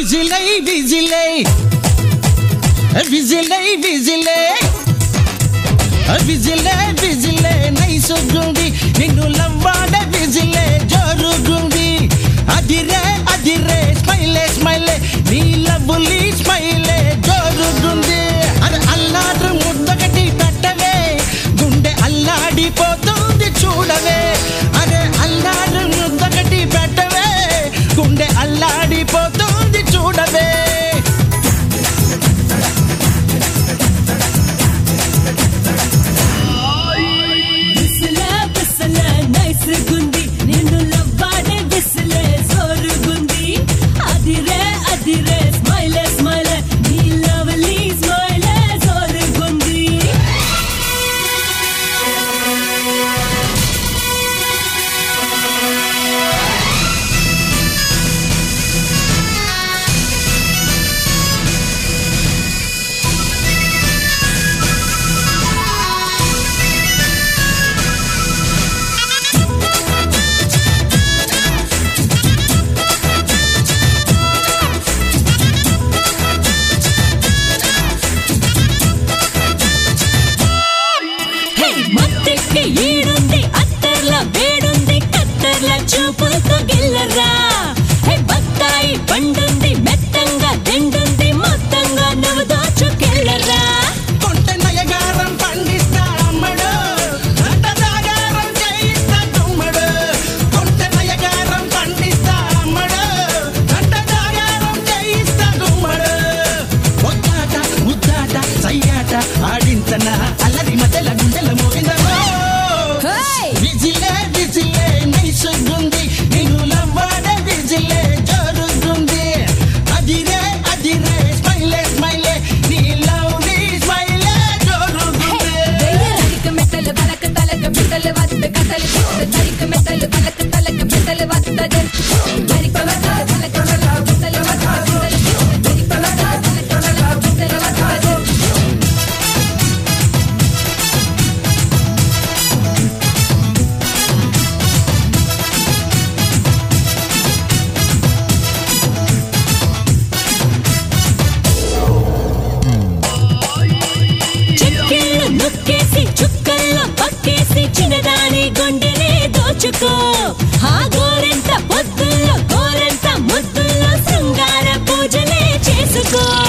విజిలై విజిలై విజిలై విజిలై విజిలే విజిలే నైసుగుంది నిన్ను లవ్వాడే విజిలే జరుగుంది అదిరే అదిరే స్మైలే స్మైలే నీ లవ్వులి స్మైలే జరుగుంది అది అల్లాడు ముద్దగటి పెట్టవే గుండె అల్లాడిపోతుంది చూడవే అరే అల్లాడు ముద్దగటి పెట్టవే గుండె అల్లాడిపోతుంది చూడవే చూపులతో గిల్లరా బత్తాయి పండుంది మెత్తంగా దిండుంది మొత్తంగా నువ్వు దోచుకెళ్ళరా కొంట నయగారం పండిస్తా అమ్మడు అంటదాగారం చేయిస్తా తమ్ముడు కొంట నయగారం పండిస్తా అమ్మడు అంటదాగారం చేయిస్తా తమ్ముడు ఒక్కాట ముద్దాట సయ్యాట ఆడించన అల్లరి మధ్యల గుండెల మోగిందరో విజిలే విజిలే నైసుగుంది నిన్ను లవ్వాడే విజిలే జరుగుంది అదిరే అదిరే స్మైలే స్మైలే నీ లవ్లీ స్మైలే జరుగుంది తరిక మెట్టలు బలక తలక బిడ్డలు వద్ద కథలు తరిక మెట్టలు బలక తలక బిడ్డలు వద్ద తరిక మెట్టలు బలక తలక బిడ్డలు వద్ద తరిక మెట్టలు బలక తలక బిడ్డలు వద్ద నొక్కేసి చుక్కల్లో పక్కేసి చిన్నదాని గుండెనే దోచుకో ఆ గోరెంత పొద్దుల్లో గోరెంత ముద్దుల్లో శృంగార పూజలే చేసుకో